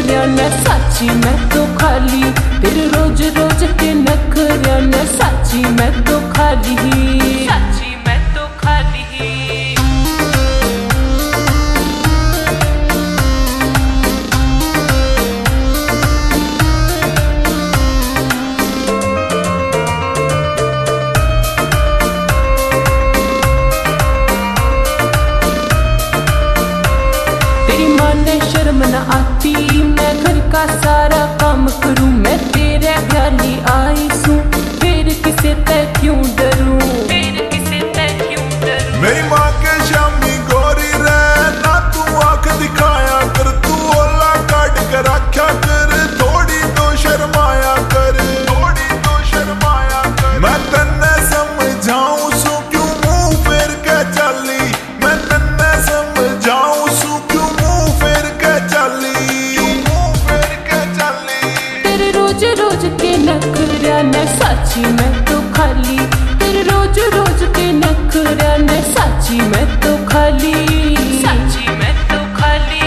नखरिया न साची मैं तो खाली, तेरे रोज रोज के नखरिया न साची मैं तो खाली, साची मैं तो खाली। शर्म न आती मैं घर का सारा काम करूं, मैं तेरे ख्याली आई सूं, फिर किसे तय क्यों डरूं, फिर किसे तय क्यों डरूं। मेरी माँ के शामी गोरी रह ना तू आंख दिखाया कर, तू ओला काट कर रखा कर, थोड़ी तो शर्माया कर, थोड़ी तो शर्माया कर। मैं तन्ने समझाऊं सू क्यों मुंह फेर के चली, मैं तन्ने समझाऊं सू क्यों मुंह फेर के चली, क्यों मुंह फेर के चली। तेरे रोज रोज के नखरिया न साची मैं तो खाली, तेरे रोज रोज के नखरिया न साची मैं तो खाली, साची मैं तो खाली।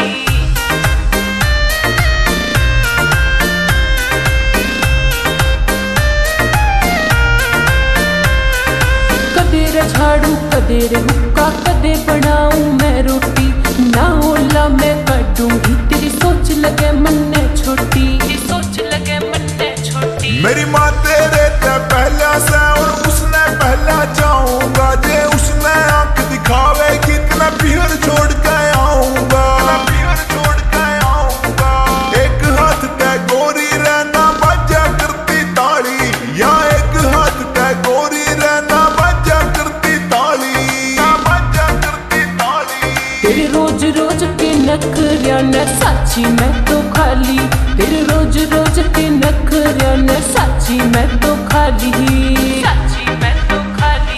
कदे झाड़ू कदे हुक्का कदे बनाऊं मैं रोटी, ना ओला मैं काटूंगी तेरी सोच लगे मन्ने छोटी, तेरी सोच लगे मन्ने छोटी। मेरी माँ तेरे ते पहला से और उसने पहला जाऊंगा, जे उसने आंख दिखावेगी तो मैं पीर छोड़ के आऊंगा, मैं पीर छोड़ के आऊंगा। एक हाथ ते गोरी रहना बाजा करती ताली, या एक हाथ ते गोरी रहना बाजा करती ताली, ना बाजा करती ताली। तेरे रोज रोज के नखरिया न साची मैं तो खाली, तेरे रोज रोज के नखरिया न साची मैं तो खाली, साची मैं तो खाली।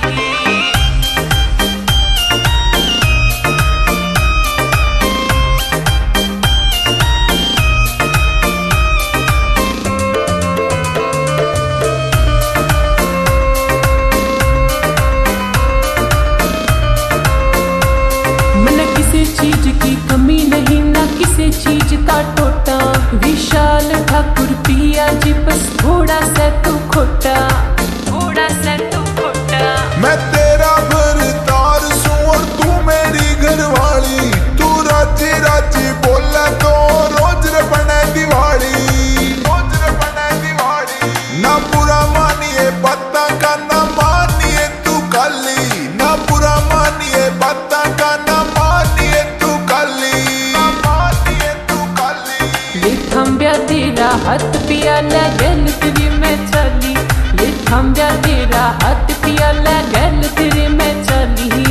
चीज की कमी नहीं ना किसी चीज का टोटा, विशाल ठाकुर पिया जी बस थोड़ा सा तू खोटा, थोड़ा सा तू खोटा। मैं तेरा भरतार सूं और तू मेरी घरवाली, तू राजी राजी बोले तो रोज रे बने दिवाली, रोज रे बने दिवाली। ना बुरा मानिए बातां का ना मानिए तू काली, ना बुरा मानिए बातां का ना मानिए तू काली, ना मानिए तू काली। ले थंब्या तेरा हाथ पिया ले गल तेरी मैं चली, ले थंब्या तेरा हाथ पिया ले गल तेरी मैं चली।